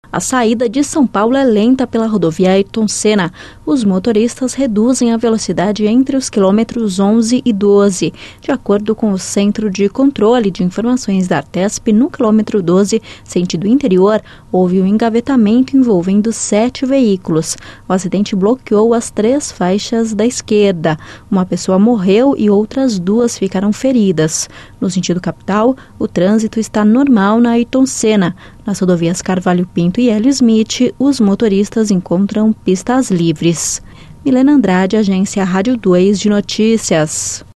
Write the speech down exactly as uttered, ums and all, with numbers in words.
A saída de São Paulo é lenta pela rodovia Ayrton Senna. Os motoristas reduzem a velocidade entre os quilômetros onze e doze. De acordo com o Centro de Controle de Informações da Artesp, no quilômetro doze, sentido interior, houve um engavetamento envolvendo sete veículos. O acidente bloqueou as três faixas da esquerda. Uma pessoa morreu e outras duas ficaram feridas. No sentido capital, o trânsito está normal na Ayrton Senna. Nas rodovias Carvalho Pinto e Hélio Smith, os motoristas encontram pistas livres. Milena Andrade, Agência Rádio dois de Notícias.